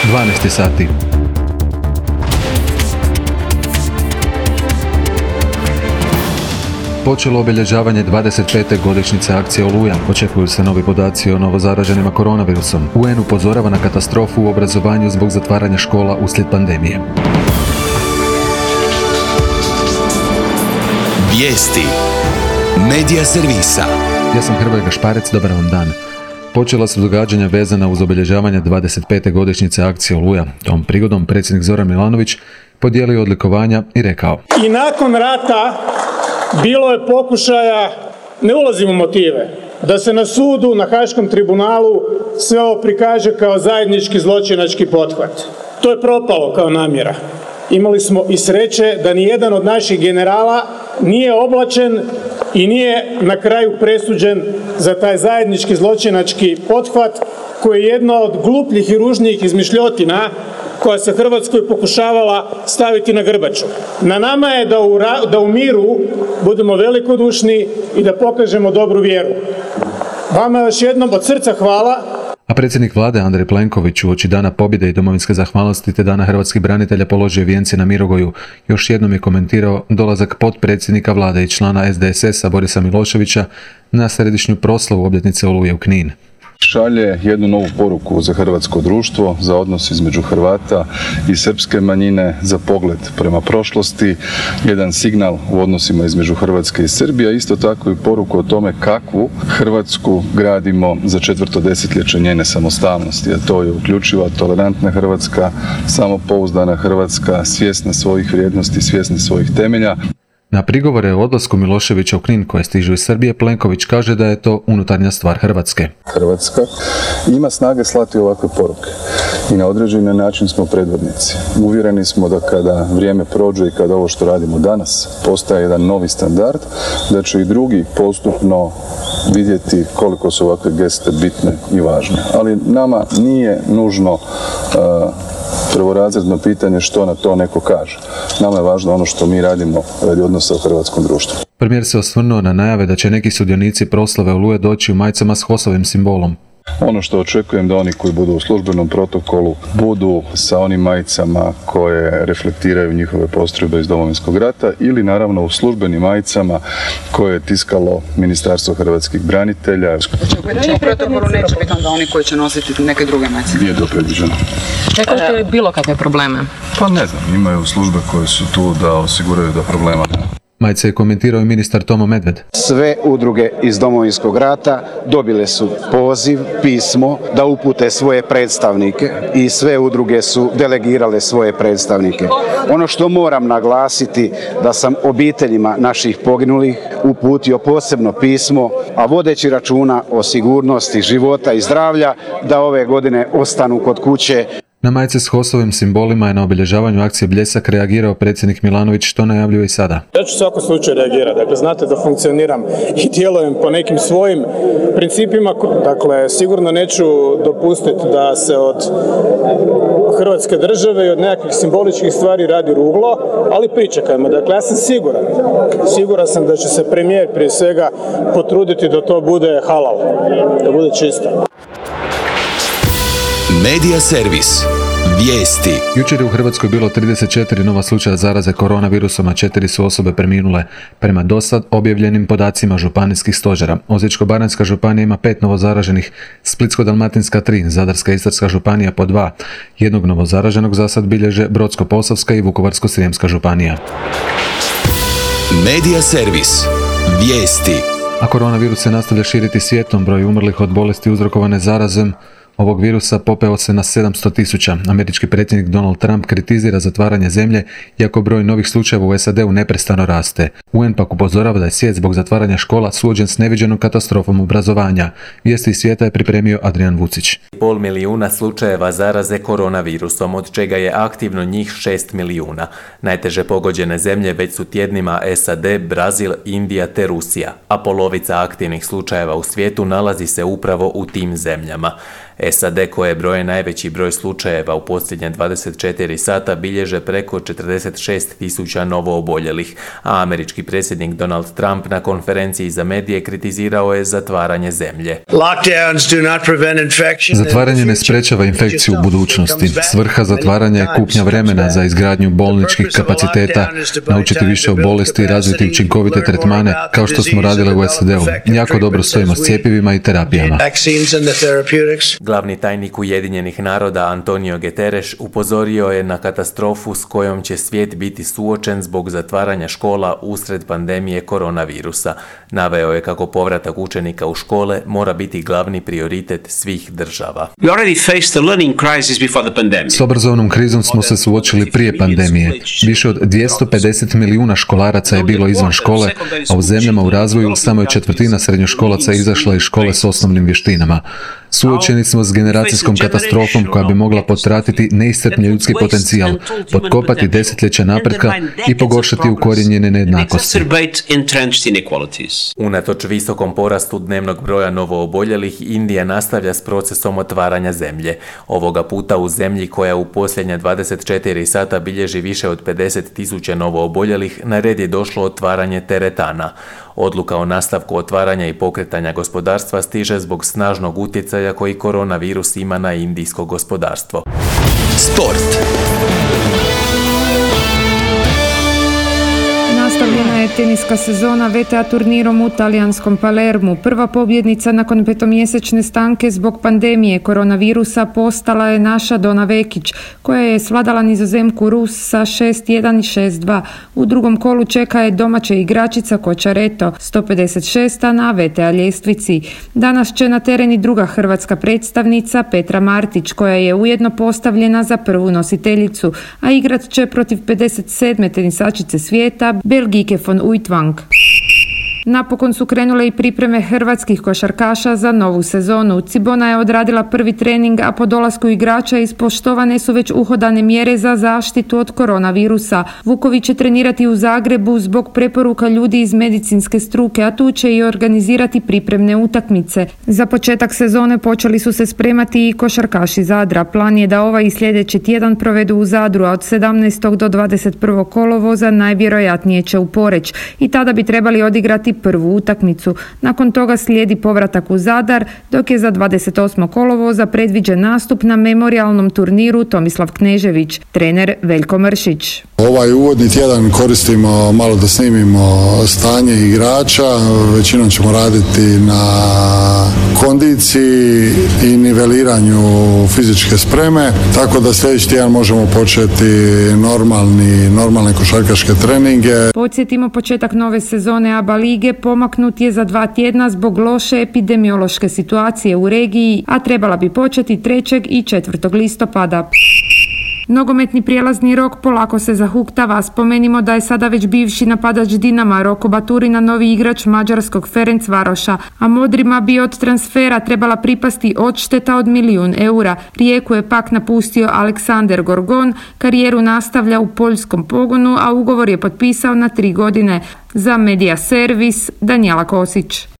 12 sati. Počelo obilježavanje 25. godišnjice akcije Oluja. Očekuju se novi podaci o novozaraženima koronavirusom. UN upozorava na katastrofu u obrazovanju zbog zatvaranja škola uslijed pandemije. Vijesti Medija servisa. Ja sam Hrvoje Gašparec, dobar vam dan. Počela su događanja vezana uz obilježavanje 25. godišnjice akcije Oluja. Tom prigodom predsjednik Zoran Milanović podijelio odlikovanja i rekao: I nakon rata bilo je pokušaja, ne ulazim u motive, da se na sudu, na Haškom tribunalu sve ovo prikaže kao zajednički zločinački pothvat. To je propalo kao namjera. Imali smo i sreće da nijedan od naših generala nije oblačen i nije na kraju presuđen za taj zajednički zločinački pothvat koji je jedna od glupljih i ružnijih izmišljotina koja se Hrvatskoj pokušavala staviti na grbaču. Na nama je da u miru budemo velikodušni i da pokažemo dobru vjeru. Vama još jednom od srca hvala. A predsjednik vlade Andrej Plenković uoči Dana pobjede i domovinske zahvalnosti te Dana hrvatskih branitelja položio vijence na Mirogoju. Još jednom je komentirao dolazak potpredsjednika vlade i člana SDSS-a Borisa Miloševića na središnju proslavu obljetnice Oluje u Knin. Šalje jednu novu poruku za hrvatsko društvo, za odnos između Hrvata i srpske manjine, za pogled prema prošlosti, jedan signal u odnosima između Hrvatske i Srbije, isto tako i poruku o tome kakvu Hrvatsku gradimo za 4. desetljeće njene samostalnosti, a to je uključiva, tolerantna Hrvatska, samopouzdana Hrvatska, svjesna svojih vrijednosti, svjesna svojih temelja. Na prigovore o odlasku Miloševića u Knin koje stižu iz Srbije, Plenković kaže da je to unutarnja stvar Hrvatske. Hrvatska ima snage slati ovakve poruke i na određeni način smo predvodnici. Uvjereni smo da kada vrijeme prođe i kada ovo što radimo danas postaje jedan novi standard, da će i drugi postupno vidjeti koliko su ovakve geste bitne i važne. Ali nama nije nužno prvorazredno pitanje što na to neko kaže. Nama je važno ono što mi radimo radi odnosa u hrvatskom društvu. Premijer se osvrnuo na najave da će neki sudionici proslave Oluje doći u majicama s HOS-ovim simbolom. Ono što očekujem da oni koji budu u službenom protokolu budu sa onim majicama koje reflektiraju njihove postrojbe iz Domovinskog rata ili naravno u službenim majicama koje je tiskalo Ministarstvo hrvatskih branitelja. U protokolu neće biti onda oni koji će nositi neke druge majice? Nije to predviđeno. Čekate li bilo kakve probleme? Pa ne znam, imaju službe koje su tu da osiguraju da problema nema. Majice je komentirao i ministar Tomo Medved. Sve udruge iz Domovinskog rata dobile su poziv, pismo da upute svoje predstavnike i sve udruge su delegirale svoje predstavnike. Ono što moram naglasiti da sam obiteljima naših poginulih uputio posebno pismo, a vodeći računa o sigurnosti života i zdravlja da ove godine ostanu kod kuće. Na majice s HOS-ovim simbolima je na obilježavanju akcije Bljesak reagirao predsjednik Milanović, što najavljuje i sada. Ja ću u svakom slučaju reagirati. Dakle, znate da funkcioniram i djelujem po nekim svojim principima. Dakle, sigurno neću dopustiti da se od Hrvatske države i od nekakvih simboličkih stvari radi ruglo, ali pričekajmo. Dakle, ja sam siguran sam da će se premijer prije svega potruditi da to bude halal, da bude čisto. Medija servis. Vijesti. Jučer je u Hrvatskoj bilo 34 nova slučaja zaraze koronavirusom, a 4 su osobe preminule. Prema dosad objavljenim podacima županijskih stožera, Osječko-baranjska županija ima 5 novozaraženih, Splitsko-dalmatinska 3, Zadarska i Istarska županija po 2. Jednog novozaraženog zasad bilježe Brodsko-posavska i Vukovarsko-srijemska županija. Medija servis. Vijesti. A koronavirus se nastavlja širiti svijetom. Broj umrlih od bolesti uzrokovane zarazom ovog virusa popeo se na 700.000. Američki predsjednik Donald Trump kritizira zatvaranje zemlje, iako broj novih slučajeva u SAD-u neprestano raste. UN pak upozorava da je svijet zbog zatvaranja škola suočen s neviđenom katastrofom obrazovanja. Vijesti iz svijeta je pripremio Adrian Vucić. 5,5 milijuna slučajeva zaraze koronavirusom, od čega je aktivno njih 6 milijuna. Najteže pogođene zemlje već su tjednima SAD, Brazil, Indija te Rusija, a polovica aktivnih slučajeva u svijetu nalazi se upravo u tim zemljama. SAD, koje broje najveći broj slučajeva u posljednje 24 sata, bilježe preko 46.000 novooboljelih, a američki predsjednik Donald Trump na konferenciji za medije kritizirao je zatvaranje zemlje. Zatvaranje ne sprečava infekciju u budućnosti. Svrha zatvaranja je kupnja vremena za izgradnju bolničkih kapaciteta, naučiti više o bolesti i razviti učinkovite tretmane, kao što smo radili u SAD-u. Jako dobro stojimo s cjepivima i terapijama. Glavni tajnik Ujedinjenih naroda Antonio Guterres upozorio je na katastrofu s kojom će svijet biti suočen zbog zatvaranja škola usred pandemije koronavirusa. Naveo je kako povratak učenika u škole mora biti glavni prioritet svih država. S obrazovnom krizom smo se suočili prije pandemije. Više od 250 milijuna školaraca je bilo izvan škole, a u zemljama u razvoju samo je 1/4 srednjoškolaca izašla iz škole s osnovnim vještinama. Suočeni smo s generacijskom katastrofom koja bi mogla potratiti neiscrpni ljudski potencijal, potkopati desetljeća napretka i pogoršati ukorijenjene nejednakosti. Unatoč visokom porastu dnevnog broja novooboljelih, Indija nastavlja s procesom otvaranja zemlje. Ovoga puta u zemlji koja u posljednje 24 sata bilježi više od 50.000 novooboljelih, na red je došlo otvaranje teretana. Odluka o nastavku otvaranja i pokretanja gospodarstva stiže zbog snažnog utjecaja koji koronavirus ima na indijsko gospodarstvo. Sport. Nastavljena je teniska sezona VTA turnirom u talijanskom Palermu. Prva pobjednica nakon petomjesečne stanke zbog pandemije koronavirusa postala je naša Dona Vekić, koja je svladala Nizozemku Rus sa 6-1 i 6-2. U drugom kolu čeka je domaća igračica Kočareto, 156. na VTA ljestvici. Danas će na teren i druga hrvatska predstavnica Petra Martić, koja je ujedno postavljena za prvu nositeljicu, a igrat će protiv 57. tenisačice svijeta Belgijke von Uitvang. Napokon su krenule i pripreme hrvatskih košarkaša za novu sezonu. Cibona je odradila prvi trening, a po dolasku igrača ispoštovane su već uhodane mjere za zaštitu od koronavirusa. Vuković će trenirati u Zagrebu zbog preporuka ljudi iz medicinske struke, a tu će i organizirati pripremne utakmice. Za početak sezone počeli su se spremati i košarkaši Zadra. Plan je da ovaj i sljedeći tjedan provedu u Zadru, a od 17. do 21. kolovoza najvjerojatnije će u Poreč i tada bi trebali odigrati prvu utakmicu. Nakon toga slijedi povratak u Zadar, dok je za 28. kolovoza predviđen nastup na memorijalnom turniru Tomislav Knežević, trener Veljko Mršić. Ovaj uvodni tjedan koristimo malo da snimimo stanje igrača, većinom ćemo raditi na kondiciji i niveliranju fizičke spreme, tako da sljedeći tjedan možemo početi normalne košarkaške treninge. Podsjetimo, početak nove sezone ABA lige pomaknut je za 2 tjedna zbog loše epidemiološke situacije u regiji, a trebala bi početi 3. i 4. listopada. Nogometni prijelazni rok polako se zahuktava. Spomenimo da je sada već bivši napadač Dinama Roko Baturina novi igrač mađarskog Ferencvaroša, a Modrima bi od transfera trebala pripasti odšteta od 1 milijun eura. Rijeku je pak napustio Aleksander Gorgon, karijeru nastavlja u poljskom pogonu, a ugovor je potpisao na 3 godine. Za Medija Servis, Danijela Kosić.